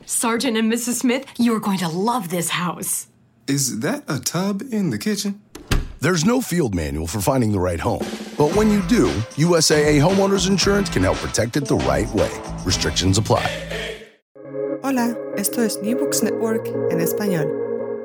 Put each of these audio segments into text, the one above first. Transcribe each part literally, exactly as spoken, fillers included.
Sergeant and Missus Smith, you're going to love this house. Is that a tub in the kitchen? There's no field manual for finding the right home. But when you do, U S A A Homeowners Insurance can help protect it the right way. Restrictions apply. Hola, esto es New Books Network en español.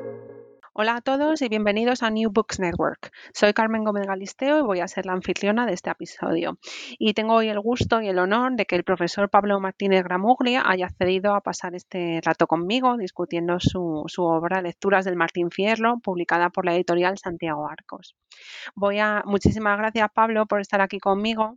Hola a todos y bienvenidos a New Books Network. Soy Carmen Gómez Galisteo y voy a ser la anfitriona de este episodio. Y tengo hoy el gusto y el honor de que el profesor Pablo Martínez Gramuglia haya accedido a pasar este rato conmigo discutiendo su, su obra Lecturas del Martín Fierro, publicada por la editorial Santiago Arcos. Voy a, muchísimas gracias, Pablo, por estar aquí conmigo.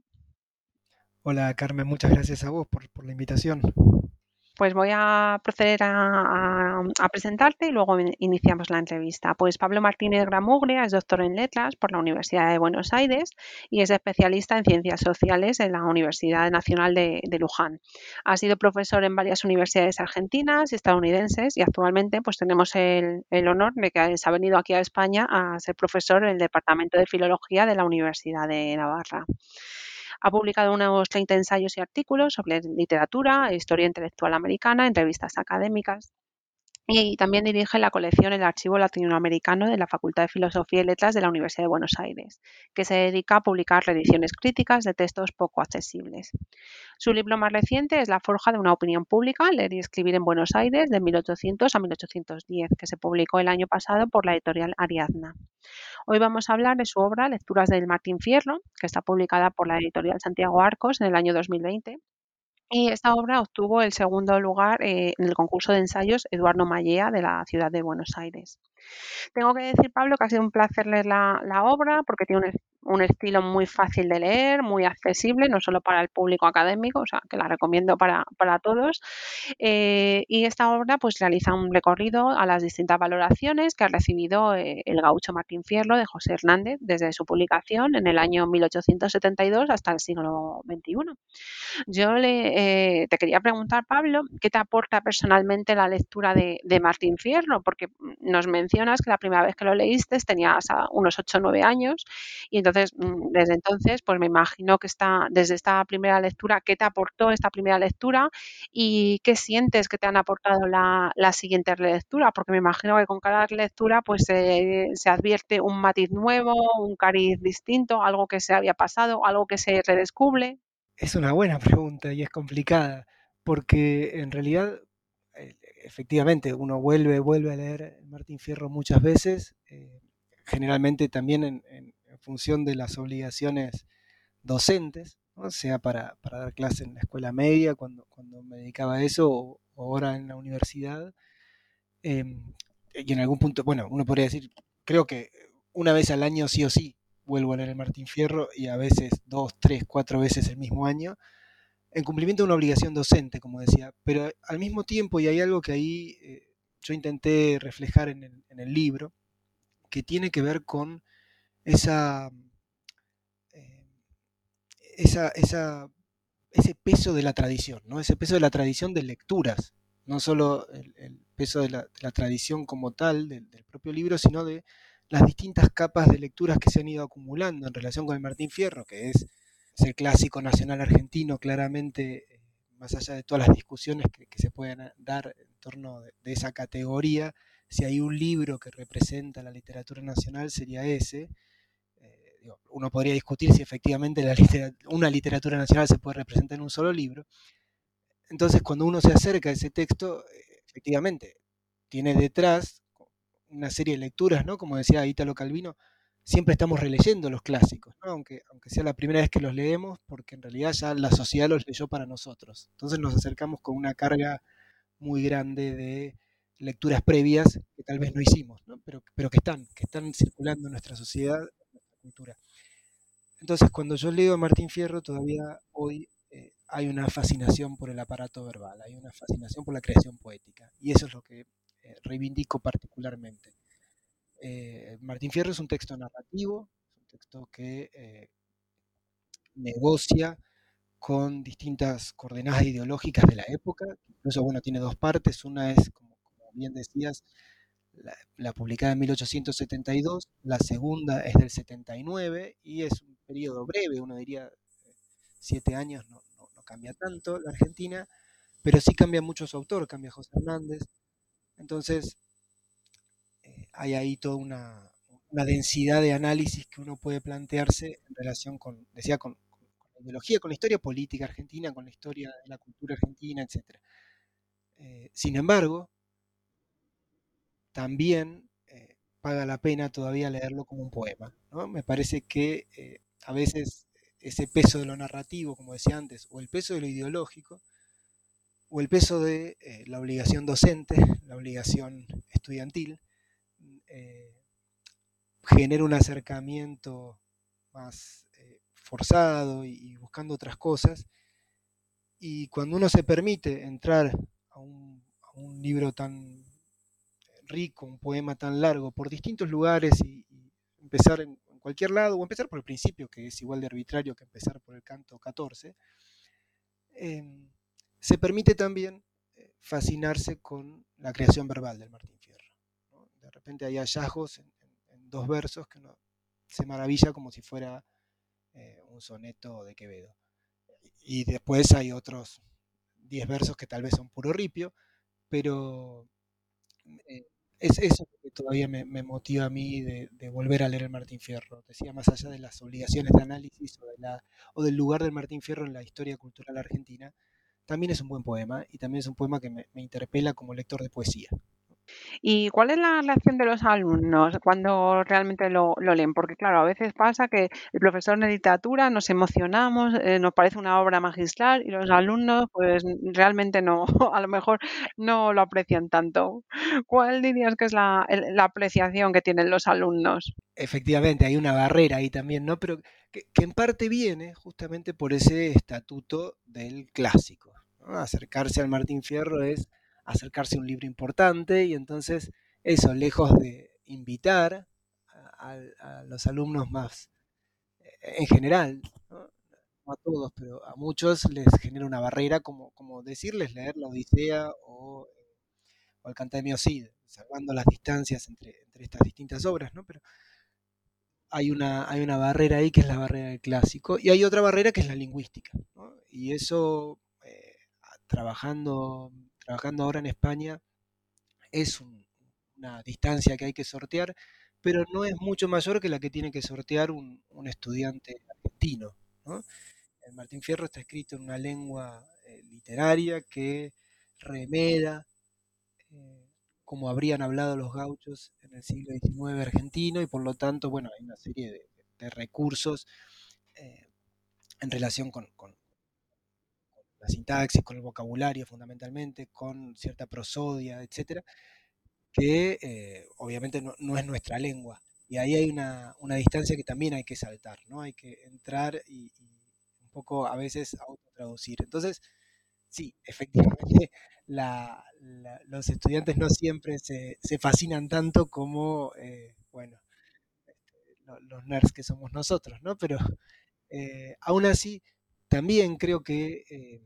Hola, Carmen, muchas gracias a vos por, por la invitación. Pues voy a proceder a, a, a presentarte y luego iniciamos la entrevista. Pues Pablo Martínez Gramuglia es doctor en Letras por la Universidad de Buenos Aires y es especialista en Ciencias Sociales en la Universidad Nacional de, de Luján. Ha sido profesor en varias universidades argentinas y estadounidenses y actualmente pues tenemos el, el honor de que se ha venido aquí a España a ser profesor en el Departamento de Filología de la Universidad de Navarra. Ha publicado unos treinta ensayos y artículos sobre literatura, historia intelectual americana, entrevistas académicas. Y también dirige la colección El Archivo Latinoamericano de la Facultad de Filosofía y Letras de la Universidad de Buenos Aires, que se dedica a publicar reediciones críticas de textos poco accesibles. Su libro más reciente es La forja de una opinión pública, leer y escribir en Buenos Aires de mil ochocientos a mil ochocientos diez, que se publicó el año pasado por la editorial Ariadna. Hoy vamos a hablar de su obra Lecturas del Martín Fierro, que está publicada por la editorial Santiago Arcos en el año dos mil veinte. Y esta obra obtuvo el segundo lugar eh, en el concurso de ensayos Eduardo Mallea de la ciudad de Buenos Aires. Tengo que decir, Pablo, que ha sido un placer leer la, la obra porque tiene un, un estilo muy fácil de leer, muy accesible, no solo para el público académico, o sea, que la recomiendo para, para todos. Eh, y esta obra pues realiza un recorrido a las distintas valoraciones que ha recibido eh, el gaucho Martín Fierro de José Hernández desde su publicación en el año mil ochocientos setenta y dos hasta el siglo veintiuno. Yo le, eh, te quería preguntar, Pablo, ¿qué te aporta personalmente la lectura de, de Martín Fierro? Porque nos mencionas que la primera vez que lo leíste tenías unos ocho o nueve años y entonces, desde entonces, pues me imagino que está, desde esta primera lectura, ¿qué te aportó esta primera lectura y qué sientes que te han aportado la, la siguiente lectura? Porque me imagino que con cada lectura pues eh, se advierte un matiz nuevo, un cariz distinto, algo que se había pasado, algo que se redescubre. Es una buena pregunta y es complicada, porque en realidad, eh, efectivamente, uno vuelve, vuelve a leer Martín Fierro muchas veces, eh, generalmente también en, en, en función de las obligaciones docentes, ¿no? Sea para, para dar clase en la escuela media, cuando, cuando me dedicaba a eso, o, o ahora en la universidad. Eh, y en algún punto, bueno, uno podría decir, creo que una vez al año sí o sí vuelvo a leer el Martín Fierro y a veces dos, tres, cuatro veces el mismo año, en cumplimiento de una obligación docente, como decía. Pero al mismo tiempo, y hay algo que ahí eh, yo intenté reflejar en el, en el libro, que tiene que ver con esa, eh, esa, esa, ese peso de la tradición, ¿no? Ese peso de la tradición de lecturas, no solo el, el peso de la, de la tradición como tal, del, del propio libro, sino de las distintas capas de lecturas que se han ido acumulando en relación con el Martín Fierro, que es, es el clásico nacional argentino, claramente, eh, más allá de todas las discusiones que, que se pueden dar en torno de, de esa categoría. Si hay un libro que representa la literatura nacional, sería ese. Eh, digo, uno podría discutir si efectivamente la literatura, una literatura nacional se puede representar en un solo libro. Entonces, cuando uno se acerca a ese texto, eh, efectivamente, tiene detrás una serie de lecturas, ¿no? Como decía Italo Calvino, siempre estamos releyendo los clásicos, ¿no? Aunque, aunque sea la primera vez que los leemos, porque en realidad ya la sociedad los leyó para nosotros. Entonces nos acercamos con una carga muy grande de lecturas previas que tal vez no hicimos, ¿no? Pero, pero que están, que están circulando en nuestra sociedad, en nuestra cultura. Entonces, cuando yo leo a Martín Fierro, todavía hoy eh, hay una fascinación por el aparato verbal, hay una fascinación por la creación poética, y eso es lo que eh, reivindico particularmente. Eh, Martín Fierro es un texto narrativo, es un texto que eh, negocia con distintas coordenadas ideológicas de la época. Incluso, bueno, tiene dos partes. Una es, como, como bien decías, la, la publicada en mil ochocientos setenta y dos, la segunda es del setenta y nueve y es un periodo breve, uno diría eh, siete años, no, no, no cambia tanto la Argentina, pero sí cambia mucho su autor, cambia José Hernández. Entonces, eh, hay ahí toda una, una densidad de análisis que uno puede plantearse en relación con, decía, con, con- con la ideología, con la historia política argentina, con la historia de la cultura argentina, etcétera. Eh, sin embargo, también eh, paga la pena todavía leerlo como un poema, ¿no? Me parece que eh, a veces ese peso de lo narrativo, como decía antes, o el peso de lo ideológico, o el peso de eh, la obligación docente, la obligación estudiantil, eh, genera un acercamiento más eh, forzado y, y buscando otras cosas. Y cuando uno se permite entrar a un, a un libro tan rico, un poema tan largo, por distintos lugares y, y empezar en, en cualquier lado, o empezar por el principio, que es igual de arbitrario que empezar por el canto catorce, eh, se permite también eh, fascinarse con la creación verbal del Martín Fierro, ¿no? De repente hay hallazgos en, en- en dos versos que uno se maravilla como si fuera eh, un soneto de Quevedo. Y después hay otros diez versos que tal vez son puro ripio, pero eh, es eso lo que todavía me, me motiva a mí de, de volver a leer el Martín Fierro. Decía, más allá de las obligaciones de análisis o, de la, o del lugar del Martín Fierro en la historia cultural argentina, también es un buen poema y también es un poema que me, me interpela como lector de poesía. ¿Y cuál es la reacción de los alumnos cuando realmente lo, lo leen? Porque claro, a veces pasa que el profesor de literatura nos emocionamos, eh, nos parece una obra magistral y los alumnos pues n- realmente no, a lo mejor no lo aprecian tanto. ¿Cuál dirías que es la, el- la apreciación que tienen los alumnos? Efectivamente, hay una barrera ahí también, ¿no? Pero que, que en parte viene justamente por ese estatuto del clásico, ¿no? Acercarse al Martín Fierro es acercarse a un libro importante y entonces eso, lejos de invitar a, a- a los alumnos más, eh, en general, ¿no? No a todos, pero a muchos les genera una barrera como, como decirles leer la Odisea o, o el Cantar de Mio Cid, salvando las distancias entre, entre estas distintas obras, ¿no? Pero hay una, hay una barrera ahí que es la barrera del clásico y hay otra barrera que es la lingüística, ¿no? Y eso, eh, trabajando, trabajando ahora en España, es un- una distancia que hay que sortear, pero no es mucho mayor que la que tiene que sortear un, un estudiante argentino, ¿no? El Martín Fierro está escrito en una lengua eh, literaria que remeda eh, como habrían hablado los gauchos en el siglo diecinueve argentino y por lo tanto, bueno, hay una serie de, de recursos eh, en relación con, con la sintaxis, con el vocabulario fundamentalmente, con cierta prosodia, etcétera, que eh, obviamente no, no es nuestra lengua. Y ahí hay una, una distancia que también hay que saltar, ¿no? Hay que entrar y, y un poco a veces autotraducir. Entonces, sí, efectivamente, la- la- los estudiantes no siempre se, se fascinan tanto como, eh, bueno, lo- los nerds que somos nosotros, ¿no? Pero eh, aún así, también creo que eh,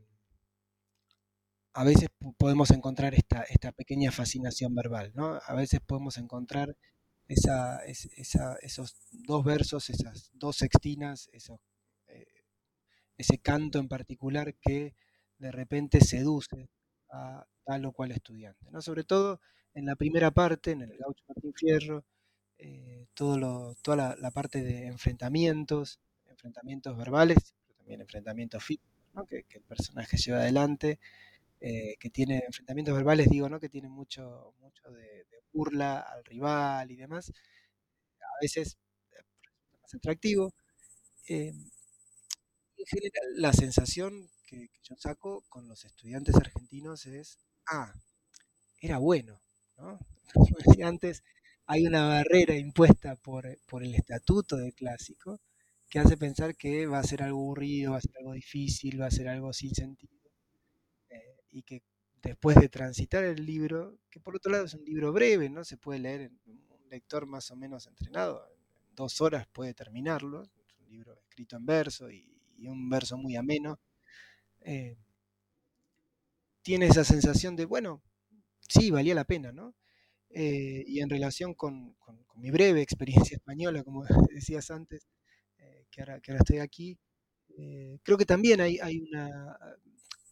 a veces po- podemos encontrar esta, esta pequeña fascinación verbal, ¿no? A veces podemos encontrar esa, es- esa- esos dos versos, esas dos sextinas, esos, eh, ese canto en particular que de repente seduce a tal o cual estudiante, ¿no? Sobre todo en la primera parte, en el Gaucho Martín Fierro, eh, todo lo- toda la, la parte de enfrentamientos, enfrentamientos verbales, pero también enfrentamientos físicos, ¿no? que, que el personaje lleva adelante, eh, que tiene enfrentamientos verbales, digo, ¿no? Que tiene mucho, mucho de, de burla al rival y demás, a veces eh, resulta más atractivo. Eh, en general, la sensación que, que yo saco con los estudiantes argentinos es, ah, era bueno, ¿no? Como decía antes, hay una barrera impuesta por, por el estatuto de clásico que hace pensar que va a ser algo aburrido, va a ser algo difícil, va a ser algo sin sentido, eh, y que después de transitar el libro, que por otro lado es un libro breve, ¿no? Se puede leer en un lector más o menos entrenado, en dos horas puede terminarlo, es un libro escrito en verso y, y un verso muy ameno, eh, tiene esa sensación de, bueno, sí, valía la pena, ¿no? Eh, y en relación con, con- con mi breve experiencia española, como decías antes, eh, que ahora, que ahora estoy aquí, eh, creo que también hay, hay una,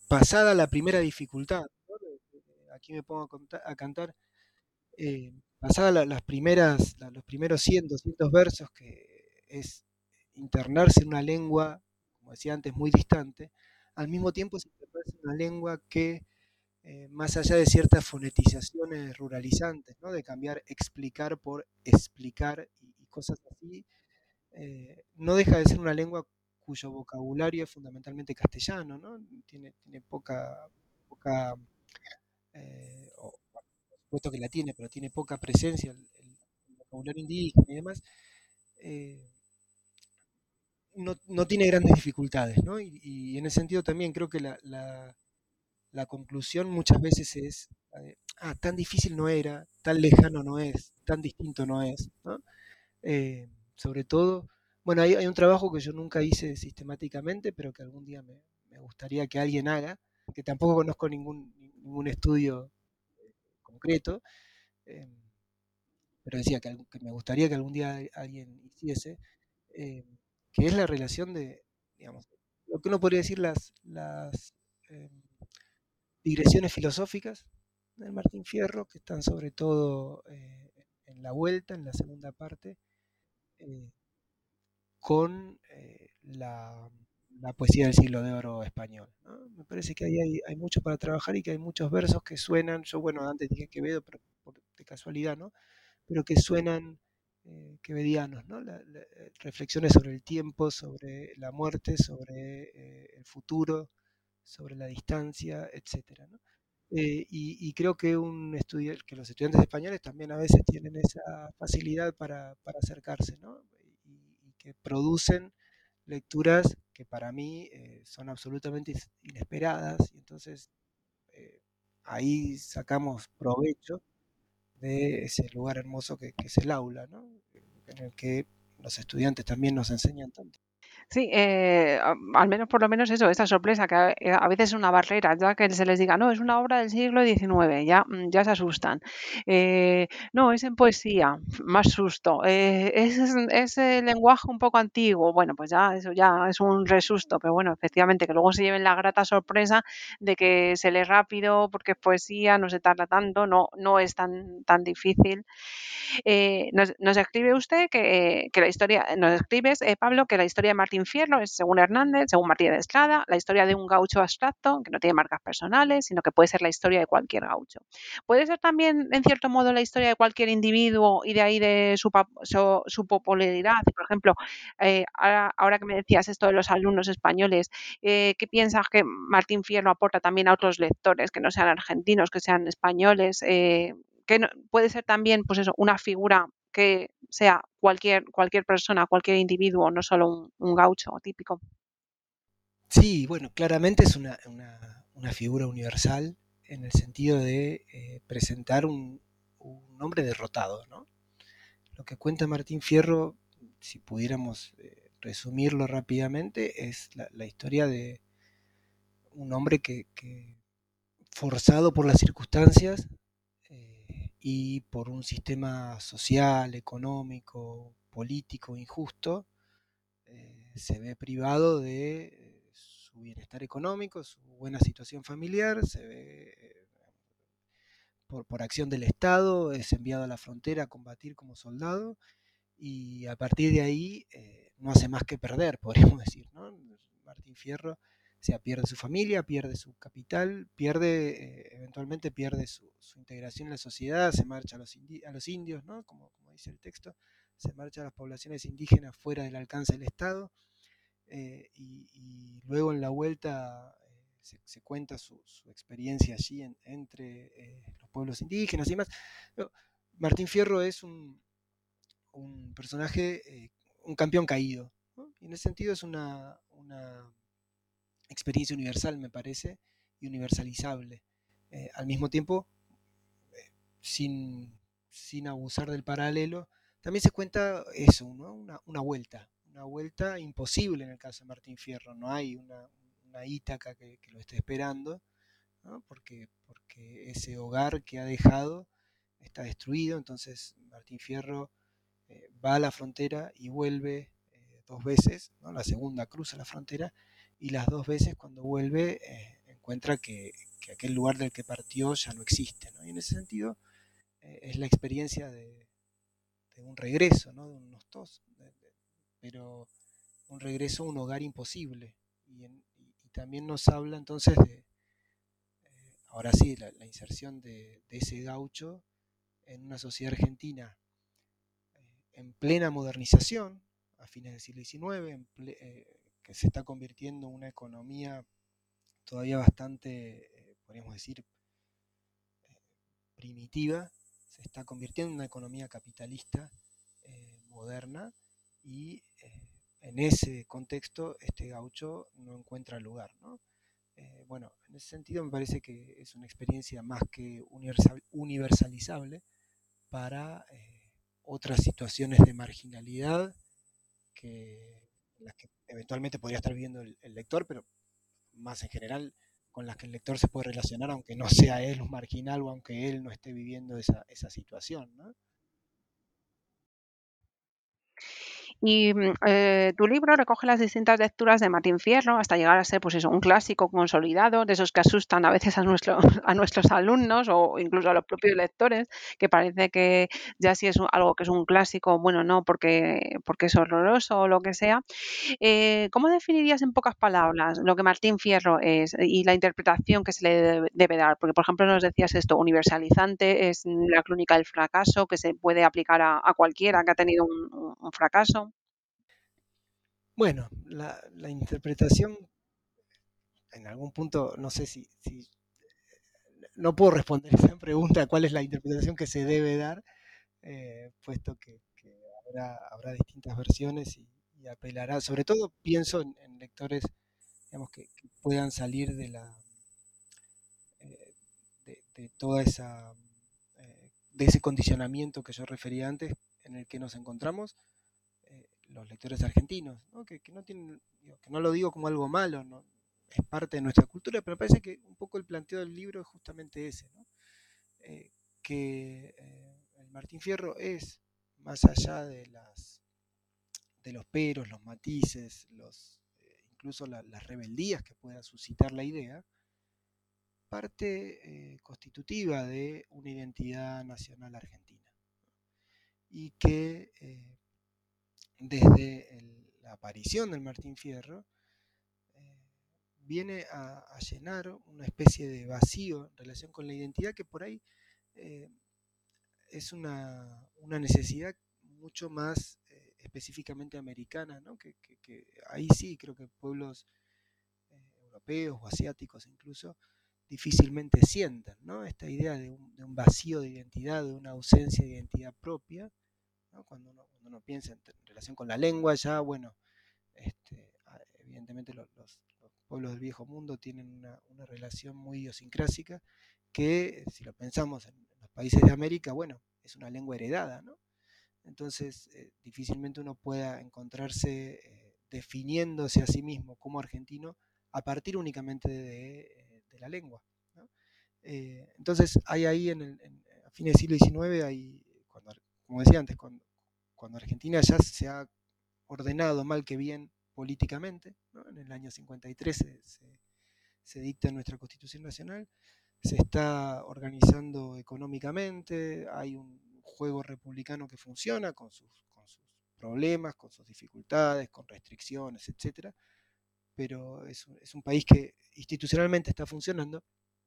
pasada la primera dificultad, ¿no? Aquí me pongo a, contar, a cantar, eh, pasada la, las primeras, la, los primeros cien, doscientos versos, que es internarse en una lengua, como decía antes, muy distante, al mismo tiempo es internarse en una lengua que, eh, más allá de ciertas fonetizaciones ruralizantes, ¿no? De cambiar explicar por explicar y, y cosas así, eh, no deja de ser una lengua cuyo vocabulario es fundamentalmente castellano, ¿no? Tiene, tiene poca, poca eh, o, bueno, por supuesto que la tiene, pero tiene poca presencia el, el- el vocabulario indígena y demás. eh, no, no tiene grandes dificultades, ¿no? Y, y en ese sentido también creo que la, la- la conclusión muchas veces es, eh, ah, tan difícil no era, tan lejano no es, tan distinto no es, ¿no? Eh, sobre todo, bueno, hay, hay un trabajo que yo nunca hice sistemáticamente, pero que algún día me, me gustaría que alguien haga, que tampoco conozco ningún, ningún estudio concreto, eh, pero decía que, algún- que me gustaría que algún día alguien hiciese, eh, que es la relación de, digamos, lo que uno podría decir las, las eh, digresiones filosóficas del Martín Fierro, que están sobre todo, eh, en la vuelta, en la segunda parte, eh, con, eh, la, la poesía del siglo de oro español, ¿no? Me parece que ahí hay, hay mucho para trabajar y que hay muchos versos que suenan, yo bueno, antes dije Quevedo, pero por, de casualidad, ¿no? Pero que suenan, eh, quevedianos, ¿no? La- la- eh, reflexiones sobre el tiempo, sobre la muerte, sobre, eh, el futuro, sobre la distancia, etcétera, ¿no? Eh, y, y creo que, un estudia- que los estudiantes españoles también a veces tienen esa facilidad para, para acercarse, ¿no? Y, y que producen lecturas que para mí, eh, son absolutamente is- inesperadas, y entonces, eh, ahí sacamos provecho de ese lugar hermoso que, que es el aula, ¿no? En el que los estudiantes también nos enseñan tanto. Sí, eh, a- al menos por lo menos eso, esa sorpresa, que a, eh, a veces es una barrera, ya que se les diga, no, es una obra del siglo diecinueve, ya, mm, ya se asustan. Eh, no, es en poesía, más susto. Eh, es, es, es el lenguaje un poco antiguo, bueno, pues ya, eso ya es un resusto, pero bueno, efectivamente, que luego se lleven la grata sorpresa de que se lee rápido porque es poesía, no se tarda tanto, no, no es tan, tan difícil. Eh, nos, nos escribe usted que, que la historia, nos escribes, eh, Pablo, que la historia de Martín Fierro es, según Hernández, según Martínez de Estrada, la historia de un gaucho abstracto que no tiene marcas personales, sino que puede ser la historia de cualquier gaucho. Puede ser también, en cierto modo, la historia de cualquier individuo y de ahí de su, pa- su, su popularidad. Por ejemplo, eh, ahora, ahora que me decías esto de los alumnos españoles, eh, ¿qué piensas que Martín Fierro aporta también a otros lectores que no sean argentinos, que sean españoles? Eh, que no- puede ser también, pues eso, una figura que sea cualquier, cualquier persona, cualquier individuo, no solo un, un gaucho típico. Sí, bueno, claramente es una, una- una figura universal en el sentido de, eh, presentar un, un hombre derrotado, ¿no? Lo que cuenta Martín Fierro, si pudiéramos, eh, resumirlo rápidamente, es la, la historia de un hombre que, que, forzado por las circunstancias, eh, y por un sistema social, económico, político injusto, eh, se ve privado de, eh, su bienestar económico, su buena situación familiar, se ve, eh, por, por acción del Estado, es enviado a la frontera a combatir como soldado, y a partir de ahí, eh, no hace más que perder, podríamos decir, ¿no? Martín Fierro, o sea, pierde su familia, pierde su capital, pierde, eh, eventualmente pierde su, su, integración en la sociedad, se marcha a los, indi a los indios, ¿no? Como, como dice el texto, se marcha a las poblaciones indígenas fuera del alcance del Estado, eh, y, y, luego en la vuelta, eh, se, se, cuenta su, su, experiencia allí en, entre, eh, los pueblos indígenas y demás. Pero Martín Fierro es un, un personaje, eh, un campeón caído, ¿no? Y en ese sentido es una, una experiencia universal, me parece, y universalizable. Eh, al mismo tiempo, eh, sin, sin abusar del paralelo, también se cuenta eso, ¿no? Una, una vuelta, una vuelta imposible en el caso de Martín Fierro. No hay una, una Ítaca que, que lo esté esperando, ¿no? Porque, porque ese hogar que ha dejado está destruido. Entonces Martín Fierro, eh, va a la frontera y vuelve, eh, dos veces, ¿no? La segunda cruza la frontera, y las dos veces cuando vuelve, eh, encuentra que, que aquel lugar del que partió ya no existe, ¿no? Y en ese sentido eh, es la experiencia de, de un regreso, ¿no? De un nostos, de, de, pero un regreso a un hogar imposible. Y, en, y, y también nos habla entonces de, eh, ahora sí, la, la inserción de, de ese gaucho en una sociedad argentina eh, en plena modernización, a fines del siglo diecinueve, en ple, eh, que se está convirtiendo en una economía todavía bastante, eh, podríamos decir, eh, primitiva, se está convirtiendo en una economía capitalista eh, moderna y eh, en ese contexto este gaucho no encuentra lugar, ¿no? Eh, bueno, en ese sentido me parece que es una experiencia más que universal, universalizable para eh, otras situaciones de marginalidad que las que eventualmente podría estar viviendo el, el lector, pero más en general con las que el lector se puede relacionar, aunque no sea él un marginal o aunque él no esté viviendo esa, esa situación, ¿no? Y mm, eh, tu libro recoge las distintas lecturas de Martín Fierro hasta llegar a ser, pues eso, un clásico consolidado, de esos que asustan a veces a, nuestro, a nuestros alumnos o incluso a los propios lectores, que parece que ya si es un- algo que es un clásico, bueno, no, porque, porque es horroroso o lo que sea. Eh, ¿cómo definirías en pocas palabras lo que Martín Fierro es y la interpretación que se le debe, debe dar? Porque, por ejemplo, nos decías esto, universalizante, es la clínica del fracaso, que se puede aplicar a, a cualquiera que ha tenido un, un- un fracaso. Bueno, la, la interpretación, en algún punto, no sé si, si, no puedo responder esa pregunta, cuál es la interpretación que se debe dar, eh, puesto que, que habrá, habrá, distintas versiones y, y, apelará, sobre todo pienso en, en lectores, digamos, que, que, puedan salir de la eh, de, de, toda esa eh, de ese condicionamiento que yo refería antes en el que nos encontramos eh, los lectores argentinos, ¿no? Que, que, no tienen, digo, que no lo digo como algo malo, ¿no? Es parte de nuestra cultura, pero me parece que un poco el planteo del libro es justamente ese, ¿no? Eh, que eh, el Martín Fierro es, más allá de las de los peros, los matices, los, eh, incluso la, las rebeldías que pueda suscitar la idea, parte eh, constitutiva de una identidad nacional argentina y que eh, desde el, la aparición del Martín Fierro eh, viene a, a, llenar una especie de vacío en relación con la identidad que por ahí eh, es una, una, necesidad mucho más eh, específicamente americana, ¿no? que, que, que ahí sí creo que pueblos eh, europeos o asiáticos incluso difícilmente sientan, ¿no? Esta idea de un, de un, vacío de identidad, de una ausencia de identidad propia, ¿no? Cuando, uno, cuando uno piensa en, en, relación con la lengua, ya, bueno, este, evidentemente los, los, los, pueblos del viejo mundo tienen una, una, relación muy idiosincrásica que, si lo pensamos en, en los países de América, bueno, es una lengua heredada, ¿no? Entonces, eh, difícilmente uno pueda encontrarse eh, definiéndose a sí mismo como argentino a partir únicamente de, eh, de la lengua, ¿no? Eh, entonces, hay ahí, en el, en, a fines del siglo diecinueve, hay, cuando, como decía antes, cuando, cuando Argentina ya se ha ordenado mal que bien políticamente, ¿no? En el año cincuenta y tres se, se, se dicta nuestra Constitución Nacional, se está organizando económicamente, hay un juego republicano que funciona con sus, con sus problemas, con sus dificultades, con restricciones, etcétera, pero es, es un país que institucionalmente está funcionando.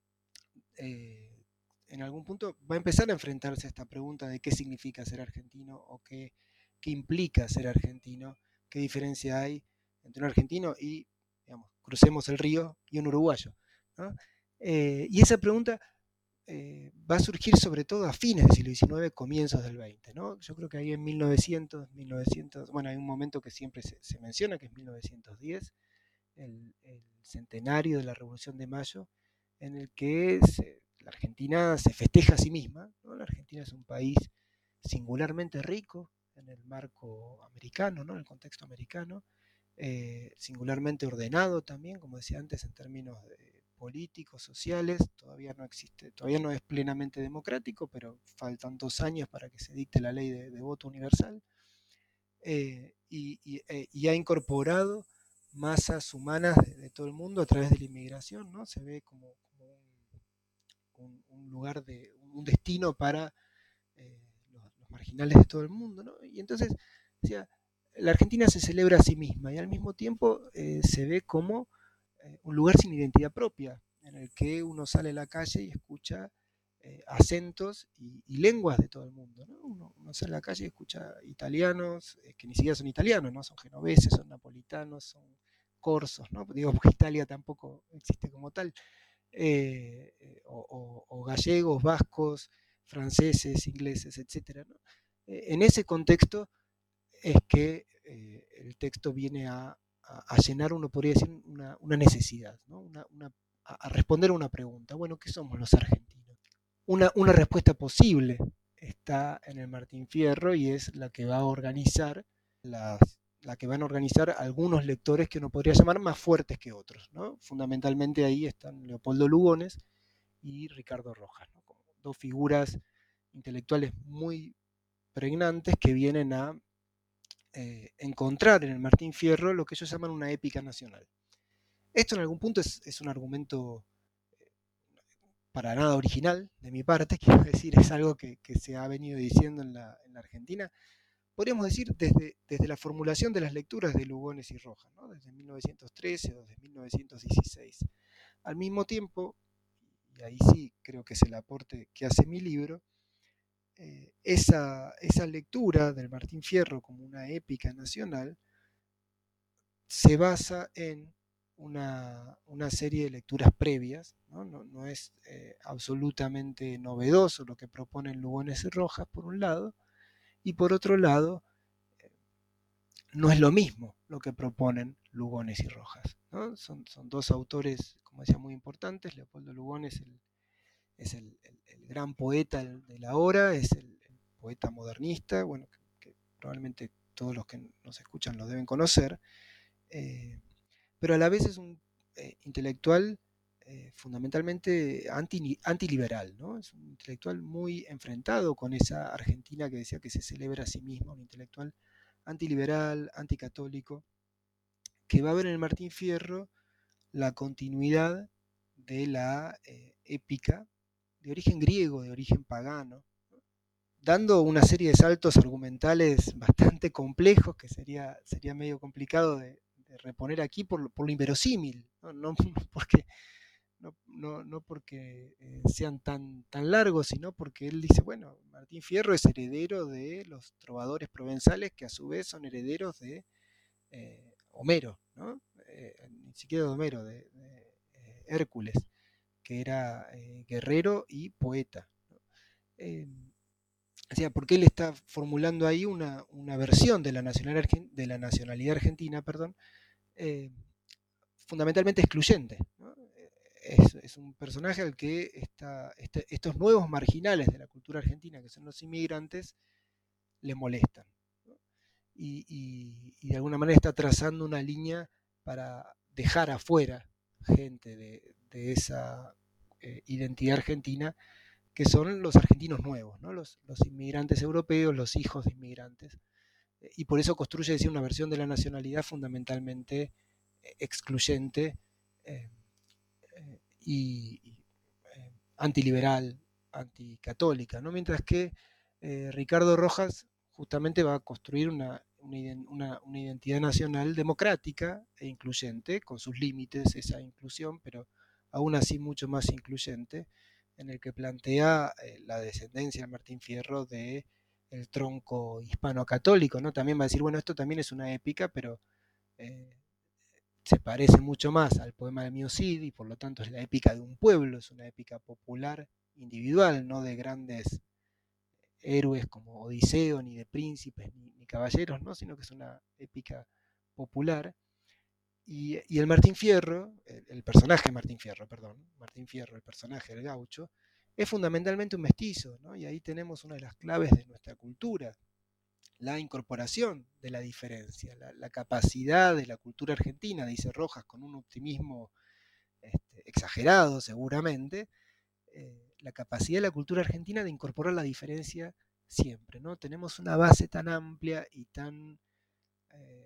Eh, en algún punto va a empezar a enfrentarse a esta pregunta de qué significa ser argentino o qué, qué implica ser argentino, qué diferencia hay entre un argentino y, digamos, crucemos el río y un uruguayo, ¿no? Eh, y esa pregunta eh, va a surgir sobre todo a fines del siglo diecinueve, comienzos del veinte, ¿no? Yo creo que ahí en mil novecientos, mil novecientos, bueno, hay un momento que siempre se, se menciona, que es mil novecientos diez, el, el centenario de la Revolución de Mayo, en el que se, la Argentina se festeja a sí misma, ¿no? La Argentina es un país singularmente rico en el marco americano, ¿no? En el contexto americano, eh, singularmente ordenado también, como decía antes, en términos de políticos, sociales, todavía no existe, todavía no es plenamente democrático, pero faltan dos años para que se dicte la ley de, de voto universal, eh, y, y, eh, y ha incorporado masas humanas de, de todo el mundo a través de la inmigración, ¿no? Se ve como, como un, un, un lugar, de un destino para eh, los, los marginales de todo el mundo, ¿no? Y entonces, o sea, la Argentina se celebra a sí misma y al mismo tiempo eh, se ve como eh, un lugar sin identidad propia, en el que uno sale a la calle y escucha eh, acentos y, y lenguas de todo el mundo, ¿no? Uno, uno sale a la calle y escucha italianos, eh, que ni siquiera son italianos, ¿no? Son genoveses, son napolitanos, son corsos, ¿no? Digo, porque Italia tampoco existe como tal, eh, eh, o, o, o gallegos, vascos, franceses, ingleses, etcétera, ¿no? Eh, en ese contexto es que eh, el texto viene a, a, a, llenar, uno podría decir, una, una necesidad, ¿no? una, una, a responder a una pregunta. Bueno, ¿qué somos los argentinos? Una, una respuesta posible está en el Martín Fierro y es la que va a organizar las, la que van a organizar algunos lectores que uno podría llamar más fuertes que otros, ¿no? Fundamentalmente ahí están Leopoldo Lugones y Ricardo Rojas, ¿no? Como dos figuras intelectuales muy pregnantes que vienen a eh, encontrar en el Martín Fierro lo que ellos llaman una épica nacional. Esto en algún punto es, es un argumento para nada original de mi parte, quiero decir, es algo que, que se ha venido diciendo en la, en la Argentina, podríamos decir desde, desde la formulación de las lecturas de Lugones y Rojas, ¿no? Desde mil novecientos trece o desde mil novecientos dieciséis. Al mismo tiempo, y ahí sí creo que es el aporte que hace mi libro, eh, esa, esa lectura del Martín Fierro como una épica nacional se basa en una, una serie de lecturas previas, no, no, no es eh, absolutamente novedoso lo que proponen Lugones y Rojas, por un lado, y por otro lado, eh, no es lo mismo lo que proponen Lugones y Rojas, ¿no? Son, son dos autores, como decía, muy importantes. Leopoldo Lugones el, es el, el, el gran poeta de la hora, es el, el poeta modernista, bueno, que, que probablemente todos los que nos escuchan lo deben conocer, eh, pero a la vez es un eh, intelectual eh, fundamentalmente anti, antiliberal, ¿no? Es un intelectual muy enfrentado con esa Argentina que decía que se celebra a sí misma, un intelectual antiliberal, anticatólico, que va a ver en el Martín Fierro la continuidad de la eh, épica de origen griego, de origen pagano, ¿no? Dando una serie de saltos argumentales bastante complejos que sería, sería medio complicado de, de reponer aquí por, por lo inverosímil, ¿no? No, porque, no, no, no porque eh, sean tan, tan largos, sino porque él dice, bueno, Martín Fierro es heredero de los trovadores provenzales que a su vez son herederos de eh, Homero, ¿no? Eh, ni siquiera de Homero, de, de eh, Hércules, que era eh, guerrero y poeta, ¿no? Eh, o sea, porque él está formulando ahí una, una versión de la, nacional, de la nacionalidad argentina, perdón, eh, fundamentalmente excluyente, ¿no? Es, es un personaje al que está, este, estos nuevos marginales de la cultura argentina, que son los inmigrantes, le molestan, ¿no? Y, y, y de alguna manera está trazando una línea para dejar afuera gente de, de esa eh, identidad argentina, que son los argentinos nuevos, ¿no? los, los inmigrantes europeos, los hijos de inmigrantes, eh, y por eso construye, decir, una versión de la nacionalidad fundamentalmente eh, excluyente eh, eh, y, y eh, antiliberal, anticatólica, ¿no? Mientras que eh, Ricardo Rojas justamente va a construir una, una, una identidad nacional democrática e incluyente, con sus límites esa inclusión, pero aún así mucho más incluyente, en el que plantea eh, la descendencia de Martín Fierro de el tronco hispano-católico, ¿no? También va a decir, bueno, esto también es una épica, pero eh, se parece mucho más al poema de Mio Cid y por lo tanto es la épica de un pueblo, es una épica popular, individual, no de grandes héroes como Odiseo, ni de príncipes, ni, ni caballeros, ¿no? Sino que es una épica popular. Y, y el Martín Fierro, el, el personaje Martín Fierro, perdón, Martín Fierro, el personaje del gaucho, es fundamentalmente un mestizo, ¿no? Y ahí tenemos una de las claves de nuestra cultura, la incorporación de la diferencia, la, la capacidad de la cultura argentina, dice Rojas con un optimismo este, exagerado seguramente, eh, la capacidad de la cultura argentina de incorporar la diferencia siempre, ¿no? Tenemos una base tan amplia y tan eh,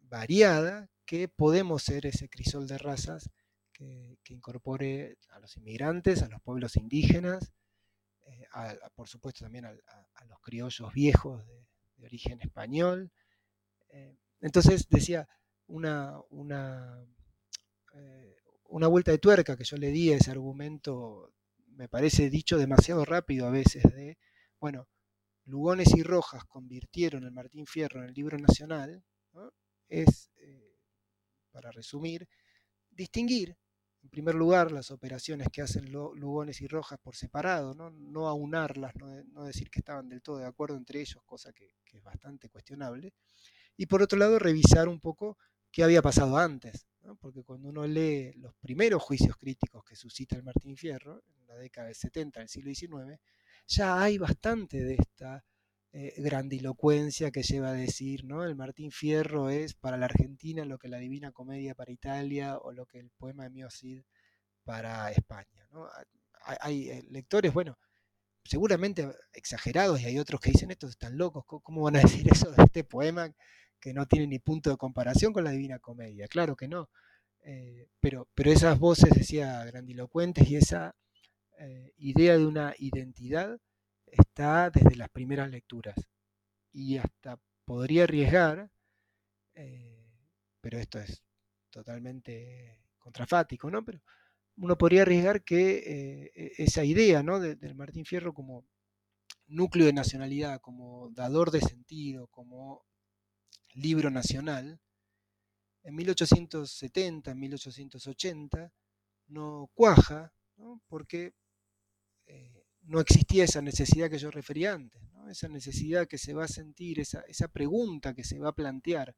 variada, que podemos ser ese crisol de razas que, que incorpore a los inmigrantes, a los pueblos indígenas, eh, a, a, por supuesto también a, a, a los criollos viejos de, de origen español. Eh, entonces decía, una, una, eh, una vuelta de tuerca que yo le di a ese argumento, me parece dicho demasiado rápido a veces, de, bueno, Lugones y Rojas convirtieron el Martín Fierro en el libro nacional, ¿no? Es, eh, para resumir, distinguir, en primer lugar, las operaciones que hacen Lugones y Rojas por separado, no, no aunarlas, no, no decir que estaban del todo de acuerdo entre ellos, cosa que, que es bastante cuestionable, y por otro lado, revisar un poco qué había pasado antes, ¿no? Porque cuando uno lee los primeros juicios críticos que suscita el Martín Fierro, en la década del setenta del siglo diecinueve, ya hay bastante de esta eh, grandilocuencia que lleva a decir, ¿no? El Martín Fierro es para la Argentina lo que la Divina Comedia para Italia o lo que el poema de Mio Cid para España, ¿no? Hay, hay eh, lectores, bueno, seguramente exagerados, y hay otros que dicen, estos están locos, ¿cómo van a decir eso de este poema que no tiene ni punto de comparación con la Divina Comedia? Claro que no, eh, pero, pero esas voces, decía, grandilocuentes, y esa eh, idea de una identidad está desde las primeras lecturas, y hasta podría arriesgar, eh, pero esto es totalmente contrafático, ¿no? Pero uno podría arriesgar que eh, esa idea, ¿no? de, del Martín Fierro como núcleo de nacionalidad, como dador de sentido, como libro nacional, en mil ochocientos setenta, en mil ochocientos ochenta, no cuaja, ¿no? Porque eh, no existía esa necesidad que yo refería antes, ¿no? Esa necesidad que se va a sentir, esa, esa pregunta que se va a plantear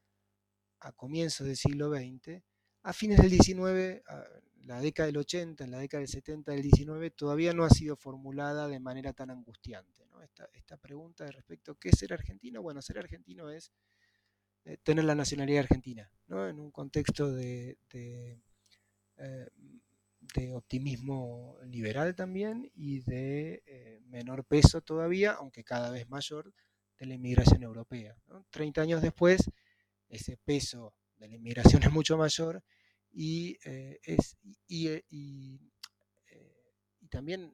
a comienzos del siglo veinte, a fines del diecinueve, a la década del ochenta, en la década del setenta del diecinueve, todavía no ha sido formulada de manera tan angustiante, ¿no? Esta, esta pregunta de respecto a qué es ser argentino. Bueno, ser argentino es eh, tener la nacionalidad argentina, ¿no? En un contexto de, de, eh, de optimismo liberal también, y de eh, menor peso todavía, aunque cada vez mayor, de la inmigración europea, ¿no? treinta años después, ese peso de la inmigración es mucho mayor, y, eh, es, y, y, y, eh, y también,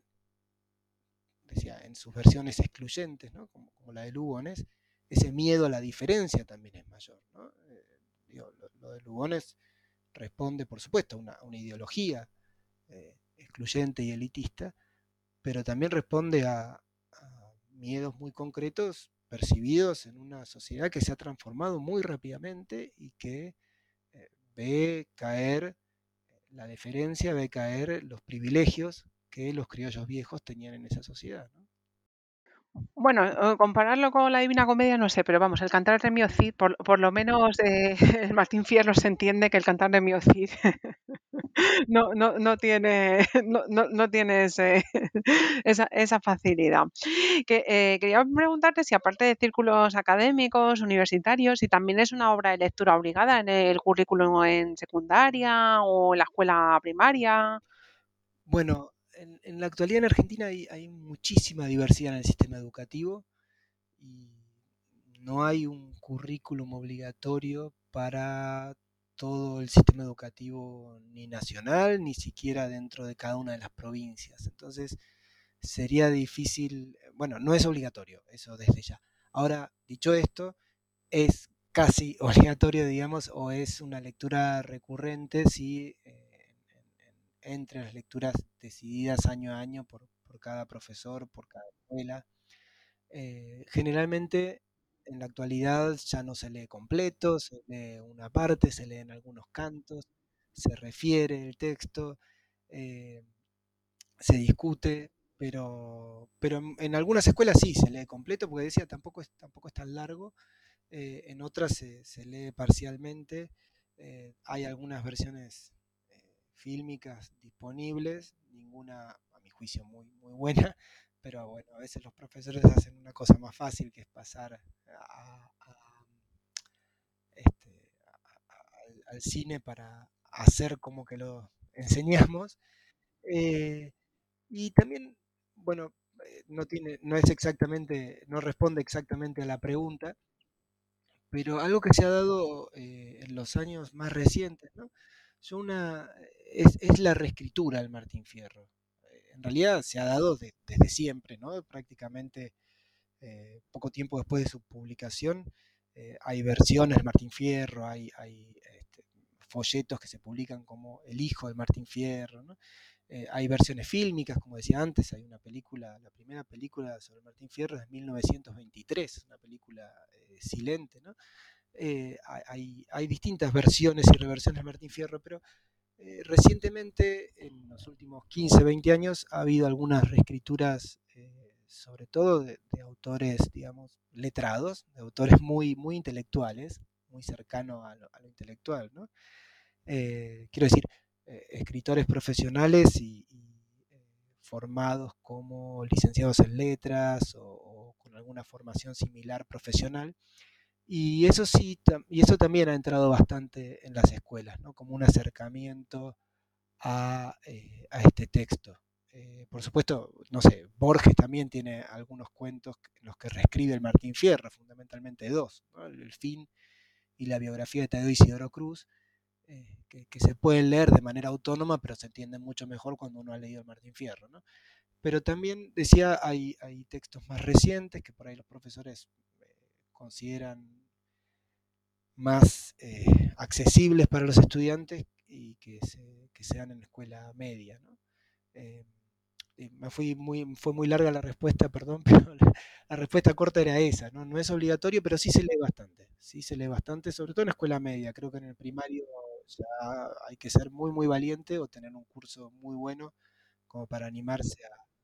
decía, en sus versiones excluyentes, ¿no? como, como la de Lugones, ese miedo a la diferencia también es mayor, ¿no? Eh, digo, lo, lo, de Lugones responde, por supuesto, a una, a una ideología eh, excluyente y elitista, pero también responde a, a miedos muy concretos percibidos en una sociedad que se ha transformado muy rápidamente y que eh, ve caer la deferencia, ve caer los privilegios que los criollos viejos tenían en esa sociedad, ¿no? Bueno, compararlo con la Divina Comedia no sé, pero vamos, el Cantar de Mio Cid, por, por lo menos eh, el Martín Fierro se entiende que el Cantar de Mio Cid no, no, no tiene, no, no, no tiene ese, esa, esa facilidad. Que, eh, quería preguntarte si, aparte de círculos académicos, universitarios, si también es una obra de lectura obligada en el currículum en secundaria o en la escuela primaria. Bueno, en, en la actualidad en Argentina hay, hay muchísima diversidad en el sistema educativo, y no hay un currículum obligatorio para todo el sistema educativo, ni nacional, ni siquiera dentro de cada una de las provincias. Entonces sería difícil, bueno, no es obligatorio, eso desde ya. Ahora, dicho esto, es casi obligatorio, digamos, o es una lectura recurrente si eh, entre las lecturas decididas año a año por, por cada profesor, por cada escuela. Eh, generalmente en la actualidad ya no se lee completo, se lee una parte, se leen algunos cantos, se refiere el texto, eh, se discute, pero, pero en, en algunas escuelas sí se lee completo, porque decía, tampoco es, tampoco es tan largo, eh, en otras se, se lee parcialmente, eh, hay algunas versiones eh, fílmicas disponibles, ninguna a mi juicio muy, muy buena, pero bueno, a veces los profesores hacen una cosa más fácil, que es pasar a, a, este, a, a, al, al cine para hacer como que lo enseñamos. Eh, y también, bueno, eh, no tiene, no es exactamente, no responde exactamente a la pregunta, pero algo que se ha dado eh, en los años más recientes, ¿no? Yo una, es, es la reescritura del Martín Fierro. Eh, En realidad se ha dado de- desde siempre, ¿no? Prácticamente eh, poco tiempo después de su publicación, eh, hay versiones del Martín Fierro, hay, hay este, folletos que se publican como El hijo de Martín Fierro, ¿no? Eh, hay versiones fílmicas, como decía antes, hay una película, la primera película sobre Martín Fierro es de mil novecientos veintitrés, una película eh, silente, ¿no? Eh, hay, hay distintas versiones y reversiones de Martín Fierro, pero eh, recientemente, en los últimos quince, veinte años, ha habido algunas reescrituras, eh, sobre todo de, de autores, digamos, letrados, de autores muy, muy intelectuales, muy cercanos a lo, a lo intelectual, ¿no? Eh, quiero decir, eh, escritores profesionales y, y, eh, formados como licenciados en letras o, o con alguna formación similar profesional, y eso sí, y eso también ha entrado bastante en las escuelas, ¿no? Como un acercamiento a, eh, a este texto. Eh, por supuesto, no sé, Borges también tiene algunos cuentos en los que reescribe el Martín Fierro, fundamentalmente dos, ¿no? El fin y la biografía de Tadeo Isidoro Cruz, eh, que, que, se pueden leer de manera autónoma, pero se entienden mucho mejor cuando uno ha leído el Martín Fierro, ¿no? Pero también, decía, hay, hay textos más recientes que por ahí los profesores eh, consideran más eh, accesibles para los estudiantes y que se, que se dan en la escuela media, ¿no? Eh, me fui muy, fue muy larga la respuesta, perdón, pero la, la, respuesta corta era esa, ¿no? No es obligatorio, pero sí se lee bastante, sí se lee bastante, sobre todo en la escuela media. Creo que en el primario ya hay que ser muy, muy valiente o tener un curso muy bueno como para animarse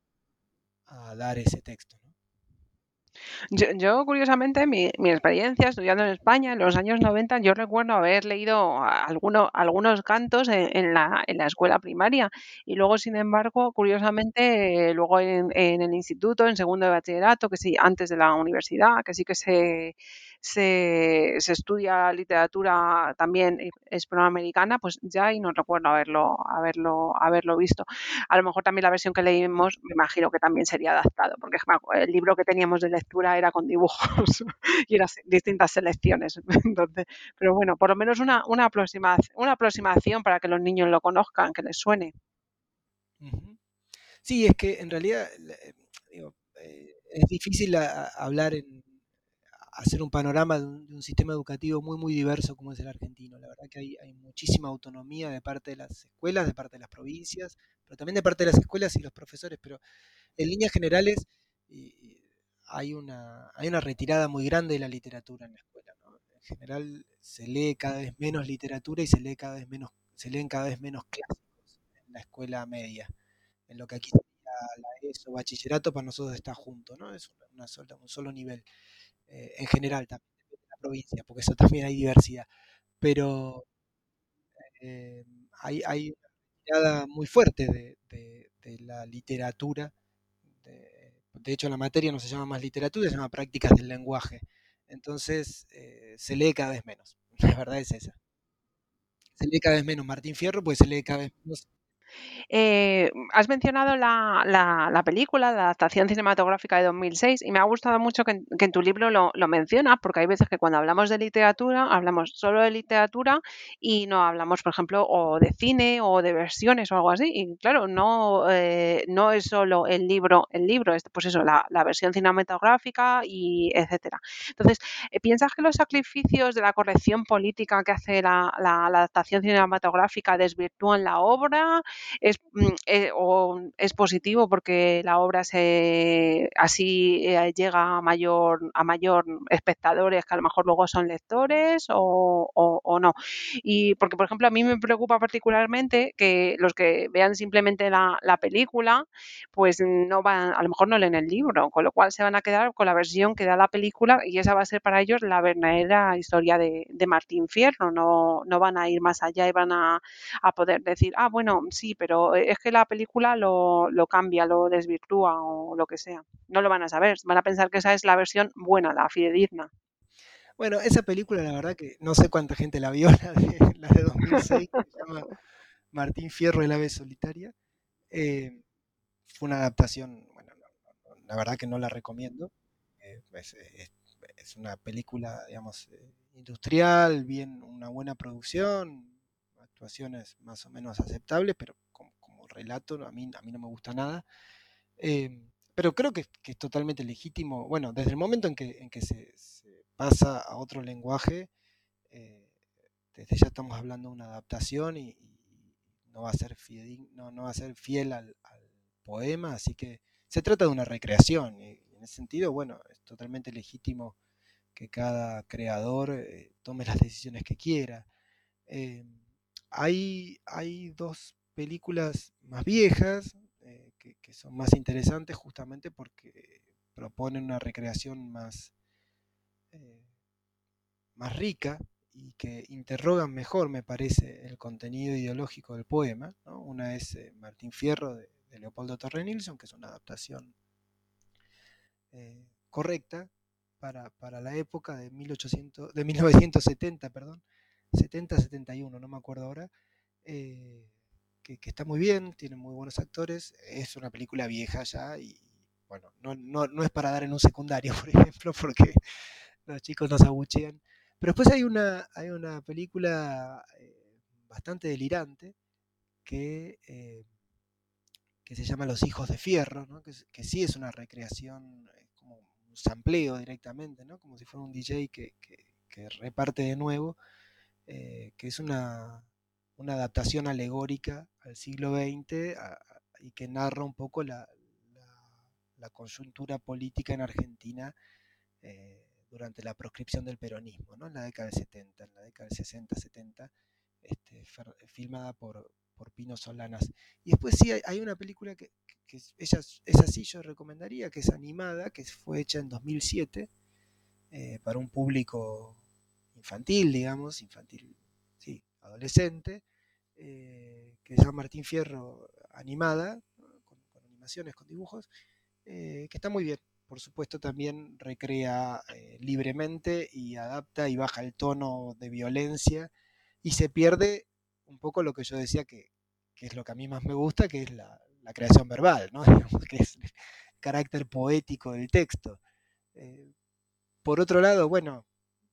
a, a dar ese texto, ¿no? Yo, yo, curiosamente, mi, mi experiencia estudiando en España en los años noventa, yo recuerdo haber leído alguno, algunos cantos en, en la, en la escuela primaria y luego, sin embargo, curiosamente, eh, luego en, en el instituto, en segundo de bachillerato, que sí, antes de la universidad, que sí que se, se, se estudia literatura también hispanoamericana, pues ya y no recuerdo haberlo, haberlo, haberlo visto. A lo mejor también la versión que leímos, me imagino que también sería adaptado, porque el libro que teníamos de lectura era con dibujos y eran distintas selecciones. Entonces, pero bueno, por lo menos una, una, aproximación, una aproximación para que los niños lo conozcan, que les suene. Uh-huh. Sí, es que en realidad digo, eh, es difícil a, a hablar en hacer un panorama de un, de un, sistema educativo muy, muy diverso como es el argentino. La verdad que hay, hay muchísima autonomía de parte de las escuelas, de parte de las provincias, pero también de parte de las escuelas y los profesores. Pero en líneas generales y, hay, una, hay una retirada muy grande de la literatura en la escuela, ¿no? En general se lee cada vez menos literatura y se lee cada vez menos, se leen cada vez menos clásicos en la escuela media. En lo que aquí sería la ESO, bachillerato, para nosotros está junto, ¿no? Es una sola, un solo nivel. Eh, en general también depende de la provincia, porque eso también hay diversidad, pero eh, hay, hay, una mirada muy fuerte de, de, de la literatura, de, de, hecho la materia no se llama más literatura, se llama prácticas del lenguaje, entonces eh, se lee cada vez menos, la verdad es esa. Se lee cada vez menos Martín Fierro, pues se lee cada vez menos. Eh, has mencionado la, la, la, película, la adaptación cinematográfica de dos mil seis, y me ha gustado mucho que, que en tu libro lo, lo mencionas, porque hay veces que cuando hablamos de literatura, hablamos solo de literatura y no hablamos, por ejemplo, o de cine o de versiones o algo así. Y claro, no, eh, no es solo el libro, el libro, es pues eso, la, la versión cinematográfica y etcétera. Entonces, ¿piensas que los sacrificios de la corrección política que hace la, la, la adaptación cinematográfica desvirtúan la obra? Es, eh, o es positivo porque la obra se así eh, llega a mayor a mayor espectadores que a lo mejor luego son lectores o, o, o no. Y porque, por ejemplo, a mí me preocupa particularmente que los que vean simplemente la, la película, pues no van, a lo mejor no leen el libro, con lo cual se van a quedar con la versión que da la película y esa va a ser para ellos la verdadera historia de, de Martín Fierro. No, no van a ir más allá y van a, a poder decir, ah, bueno, sí, pero es que la película lo, lo cambia, lo desvirtúa o lo que sea. No lo van a saber, van a pensar que esa es la versión buena, la fidedigna. Bueno, esa película la verdad que no sé cuánta gente la vio, la de, la de dos mil seis, que se llama Martín Fierro, el ave solitaria. Eh, fue una adaptación, bueno, no, no, la verdad que no la recomiendo. Eh, es, es, es una película, digamos, eh, industrial, bien, una buena producción, actuaciones más o menos aceptables, pero como, como relato a mí, a mí no me gusta nada. Eh, pero creo que, que es totalmente legítimo, bueno, desde el momento en que, en que se, se pasa a otro lenguaje, eh, desde ya estamos hablando de una adaptación y, y no va a ser fiel, no, no va a ser fiel al, al poema, así que se trata de una recreación y en ese sentido, bueno, es totalmente legítimo que cada creador eh, tome las decisiones que quiera. Eh, hay, hay dos películas más viejas eh, que, que son más interesantes justamente porque proponen una recreación más, eh, más rica y que interrogan mejor, me parece, el contenido ideológico del poema, ¿no? Una es eh, Martín Fierro de, de Leopoldo Torre Nilsson, que es una adaptación eh, correcta para, para la época de, mil ochocientos, de mil novecientos setenta, perdón, setenta setenta y uno, no me acuerdo ahora, eh, que, que está muy bien, tiene muy buenos actores, es una película vieja ya y bueno, no, no, no es para dar en un secundario, por ejemplo, porque los chicos nos abuchean. Pero después hay una, hay una película eh, bastante delirante que, eh, que se llama Los Hijos de Fierro, ¿no? que, que sí es una recreación, eh, como un sampleo directamente, ¿no? Como si fuera un D J que, que, que reparte de nuevo, eh, que es una, una adaptación alegórica al siglo veinte a, a, y que narra un poco la, la, la coyuntura política en Argentina eh, durante la proscripción del peronismo, ¿no? En la década del setenta, en la década del sesenta, setenta, este, filmada por, por Pino Solanas. Y después sí hay, hay una película que, que, que ella es así, yo recomendaría, que es animada, que fue hecha en dos mil siete eh, para un público infantil, digamos, infantil, sí, adolescente, eh, que se llama Martín Fierro animada, ¿no? con, con animaciones, con dibujos, eh, que está muy bien. Por supuesto también recrea eh, libremente y adapta y baja el tono de violencia y se pierde un poco lo que yo decía que, que es lo que a mí más me gusta, que es la, la creación verbal, ¿no? que es el carácter poético del texto. Eh, por otro lado, bueno,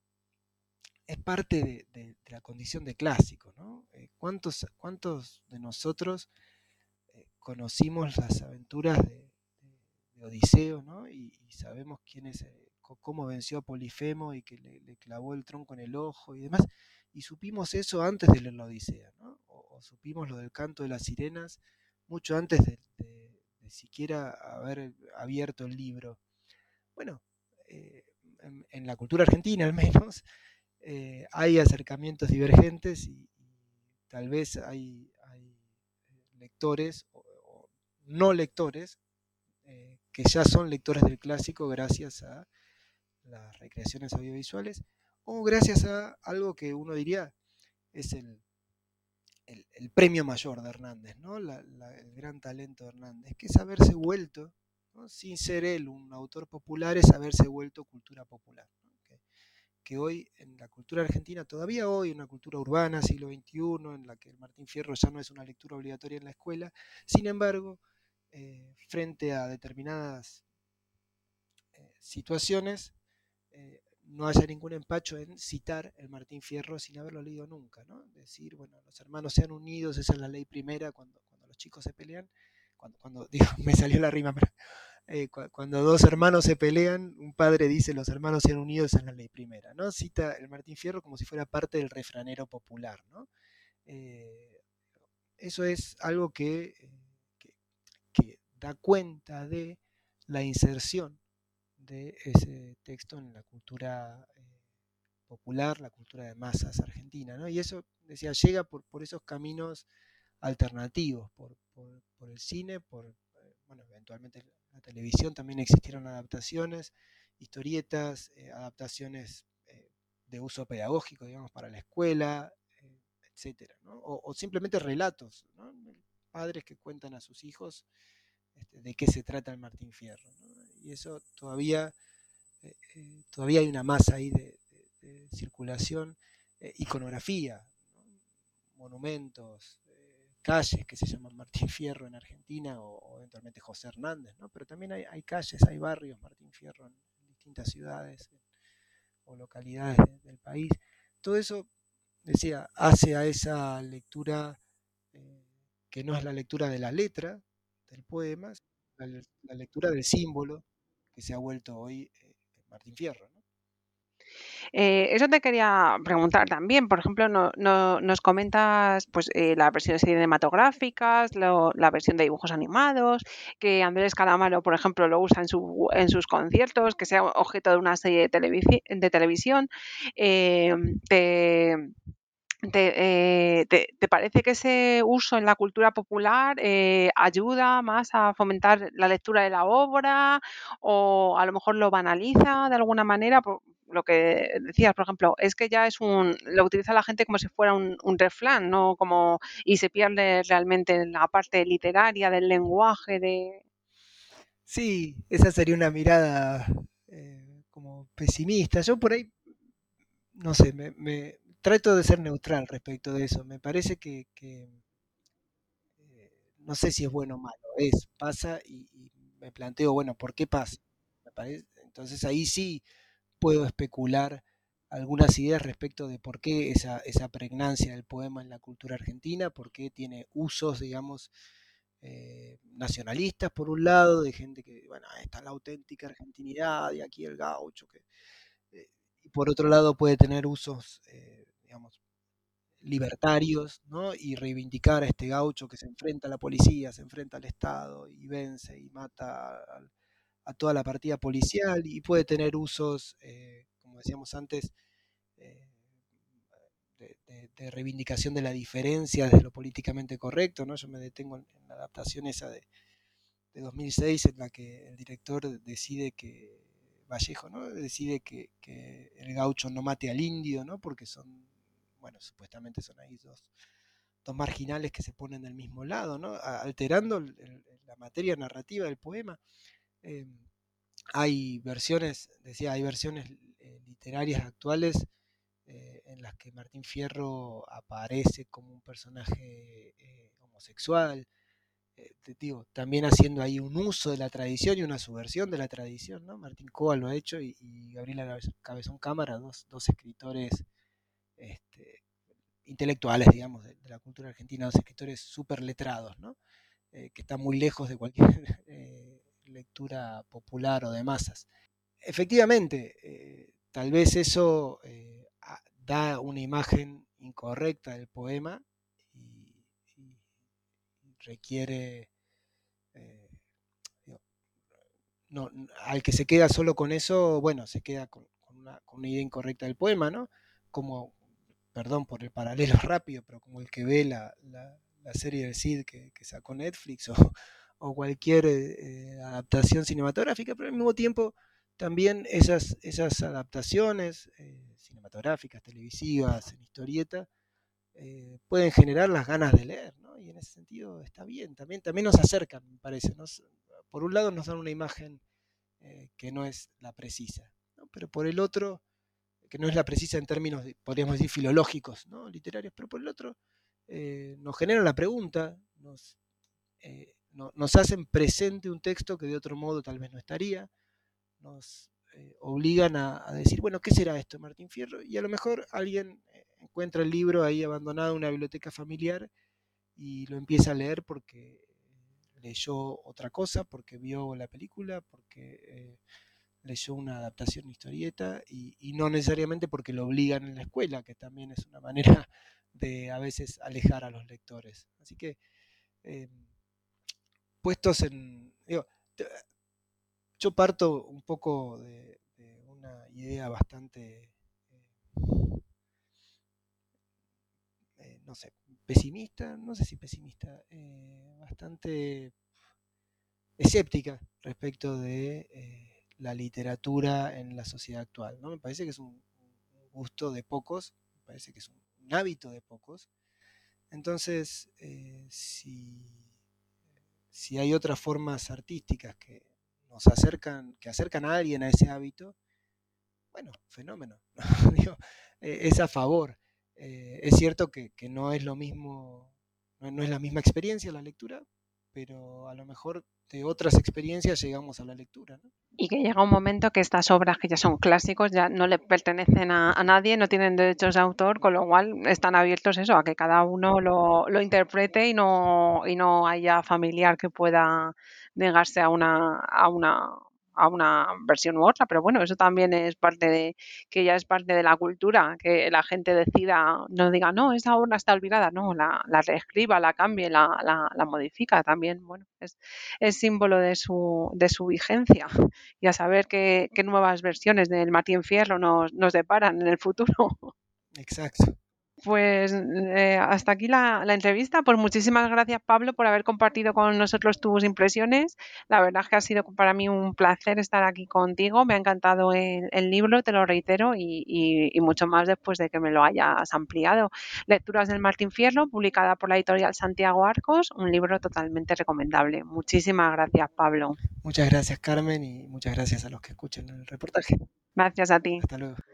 es parte de, de, de la condición de clásico, ¿no? Eh, ¿cuántos, ¿Cuántos de nosotros eh, conocimos las aventuras de, de Odiseo, ¿no? Y, y sabemos quién es, eh, cómo venció a Polifemo y que le, le, clavó el tronco en el ojo y demás, y supimos eso antes de leer la Odisea, ¿no? O, o supimos lo del canto de las sirenas mucho antes de, de, de siquiera haber abierto el libro. Bueno, eh, en, en la cultura argentina al menos, eh, hay acercamientos divergentes y, y tal vez hay, hay lectores o, o no lectores eh, que ya son lectores del clásico gracias a las recreaciones audiovisuales o gracias a algo que uno diría es el, el, el premio mayor de Hernández, ¿no? la, la, el gran talento de Hernández, que es haberse vuelto, ¿no? Sin ser él un autor popular, es haberse vuelto cultura popular, ¿no? que, que hoy en la cultura argentina, todavía hoy, una cultura urbana, siglo veintiuno, en la que el Martín Fierro ya no es una lectura obligatoria en la escuela, sin embargo, eh, frente a determinadas eh, situaciones, eh, no haya ningún empacho en citar el Martín Fierro sin haberlo leído nunca, ¿no? Decir, bueno, los hermanos sean unidos, esa es la ley primera cuando, cuando los chicos se pelean, cuando, cuando digo, me salió la rima, pero eh, cu cuando dos hermanos se pelean, un padre dice los hermanos sean unidos, esa es la ley primera, ¿no? Cita el Martín Fierro como si fuera parte del refranero popular, ¿no? Eh, eso es algo que, que, que da cuenta de la inserción de ese texto en la cultura eh, popular, la cultura de masas argentina, ¿no? Y eso, decía, llega por, por esos caminos alternativos, por, por, por el cine, por, eh, bueno, eventualmente la televisión también existieron adaptaciones, historietas, eh, adaptaciones eh, de uso pedagógico, digamos, para la escuela, eh, etcétera, ¿no? O, o simplemente relatos, ¿no? Padres que cuentan a sus hijos este, de qué se trata el Martín Fierro, ¿no? Y eso todavía, eh, eh, todavía hay una masa ahí de, de, de circulación, eh, iconografía, ¿no? Monumentos, eh, calles que se llaman Martín Fierro en Argentina o, o eventualmente José Hernández, ¿no? Pero también hay, hay calles, hay barrios Martín Fierro en, en distintas ciudades, en, o localidades de, del país. Todo eso, decía, hace a esa lectura eh, que no es la lectura de la letra del poema, la, la lectura del símbolo que se ha vuelto hoy eh, Martín Fierro, ¿no? Eh, eso te quería preguntar también. Por ejemplo, no, no, nos comentas pues, eh, las versiones cinematográficas, lo, la versión de dibujos animados, que Andrés Calamaro, por ejemplo, lo usa en, su, en sus conciertos, que sea objeto de una serie de, televis- de televisión. Eh, te, ¿Te, eh, te, te parece que ese uso en la cultura popular eh, ayuda más a fomentar la lectura de la obra o a lo mejor lo banaliza de alguna manera? Por lo que decías, por ejemplo, es que ya es un, lo utiliza la gente como si fuera un, un refrán, ¿no? Como, y se pierde realmente en la parte literaria del lenguaje de... Sí, esa sería una mirada eh, como pesimista. Yo por ahí, no sé, me, me trato de ser neutral respecto de eso. Me parece que, que eh, no sé si es bueno o malo, es, pasa y, y me planteo, bueno, ¿por qué pasa? Me parece, entonces ahí sí puedo especular algunas ideas respecto de por qué esa, esa pregnancia del poema en la cultura argentina, por qué tiene usos, digamos, eh, nacionalistas por un lado, de gente que, bueno, esta es la auténtica argentinidad y aquí el gaucho, que, eh, y por otro lado puede tener usos, eh, digamos, libertarios, ¿no? Y reivindicar a este gaucho que se enfrenta a la policía, se enfrenta al Estado y vence y mata a, a toda la partida policial y puede tener usos, eh, como decíamos antes, eh, de, de, de, reivindicación de la diferencia desde lo políticamente correcto, ¿no? Yo me detengo en, en la adaptación esa de, de dos mil seis en la que el director decide que, Vallejo, ¿no? Decide que, que el gaucho no mate al indio, ¿no? Porque son, bueno, supuestamente son ahí dos, dos marginales que se ponen del mismo lado, ¿no? Alterando el, el, la materia narrativa del poema. Eh, hay versiones, decía, hay versiones eh, literarias actuales eh, en las que Martín Fierro aparece como un personaje eh, homosexual, eh, te digo, también haciendo ahí un uso de la tradición y una subversión de la tradición, ¿no? Martín Coa lo ha hecho y, y Gabriela Cabezón Cámara, dos, dos escritores este, intelectuales, digamos, de, de, la cultura argentina, dos escritores súper letrados, ¿no? Eh, que están muy lejos de cualquier eh, lectura popular o de masas. Efectivamente, eh, tal vez eso eh, da una imagen incorrecta del poema y, y requiere, eh, digo, no, al que se queda solo con eso, bueno, se queda con, con, una, con una idea incorrecta del poema, ¿no? Como, perdón por el paralelo rápido, pero como el que ve la, la, la serie del Cid que, que sacó Netflix o, o cualquier eh, adaptación cinematográfica, pero al mismo tiempo también esas, esas adaptaciones eh, cinematográficas, televisivas, en historieta, eh, pueden generar las ganas de leer, ¿no? Y en ese sentido está bien, también, también nos acercan, me parece. Nos, por un lado nos dan una imagen eh, que no es la precisa, ¿no? Pero por el otro, que no es la precisa en términos, de, podríamos decir, filológicos, ¿no? Literarios, pero por el otro eh, nos generan la pregunta, nos, eh, no, nos hacen presente un texto que de otro modo tal vez no estaría, nos eh, obligan a, a, decir, bueno, ¿qué será esto, Martín Fierro? Y a lo mejor alguien eh, encuentra el libro ahí abandonado en una biblioteca familiar y lo empieza a leer porque leyó otra cosa, porque vio la película, porque eh, leyó una adaptación historieta y, y no necesariamente porque lo obligan en la escuela, que también es una manera de a veces alejar a los lectores. Así que, eh, puestos en... Digo, yo parto un poco de, de una idea bastante, eh, eh, no sé, pesimista, no sé si pesimista, eh, bastante escéptica respecto de eh, la literatura en la sociedad actual, ¿no? Me parece que es un, un gusto de pocos, me parece que es un, un hábito de pocos. Entonces, eh, si, si hay otras formas artísticas que nos acercan, que acercan a alguien a ese hábito, bueno, fenómeno, Digo, eh, es a favor. Eh, es cierto que, que no es lo mismo, no, no es la misma experiencia la lectura, pero a lo mejor de otras experiencias llegamos a la lectura, ¿no? Y que llega un momento que estas obras que ya son clásicos ya no le pertenecen a, a nadie, no tienen derechos de autor, con lo cual están abiertos eso, a que cada uno lo, lo interprete y no, y no haya familiar que pueda negarse a una, a una, a una versión u otra. Pero bueno, eso también es parte de, que ya es parte de la cultura, que la gente decida, no diga, no, esa obra está olvidada, no, la, la reescriba, la cambie, la, la, la modifica también. Bueno, es, es símbolo de su, de su vigencia y a saber qué, qué nuevas versiones del Martín Fierro nos, nos deparan en el futuro. Exacto. Pues eh, hasta aquí la, la entrevista. Pues muchísimas gracias, Pablo, por haber compartido con nosotros tus impresiones. La verdad es que ha sido para mí un placer estar aquí contigo. Me ha encantado el, el libro, te lo reitero, y, y, y mucho más después de que me lo hayas ampliado. Lecturas del Martín Fierro, publicada por la editorial Santiago Arcos, un libro totalmente recomendable. Muchísimas gracias, Pablo. Muchas gracias, Carmen, y muchas gracias a los que escuchan el reportaje. Gracias a ti. Hasta luego.